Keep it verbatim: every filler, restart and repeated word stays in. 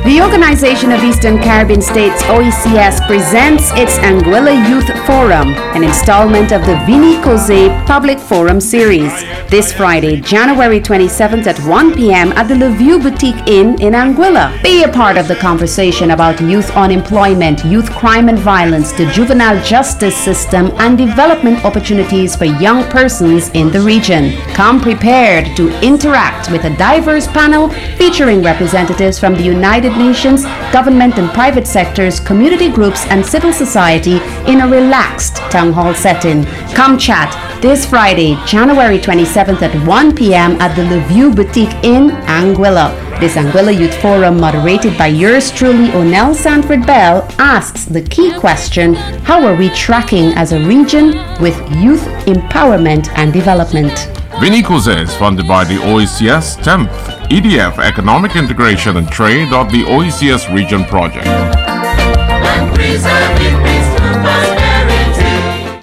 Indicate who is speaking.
Speaker 1: The Organization of Eastern Caribbean States, O E C S, presents its Anguilla Youth Forum, an installment of the Vinny Cozé Public Forum Series, this Friday, January twenty-seventh at one p.m. at the Le View Boutique Inn in Anguilla. Be a part of the conversation about youth unemployment, youth crime and violence, the juvenile justice system, and development opportunities for young persons in the region. Come prepared to interact with a diverse panel featuring representatives from the United Nations, government and private sectors, community groups, and civil society in a relaxed town hall setting. Come chat this Friday, January twenty-seventh at one p.m. at the Le View Boutique Inn, Anguilla. This Anguilla Youth Forum, moderated by yours truly, Onel Sanford Bell, asks the key question: how are we tracking as a region with youth empowerment and development?
Speaker 2: Vinny Cozé is funded by the O E C S tenth E D F Economic Integration and Trade of the O E C S Region Project.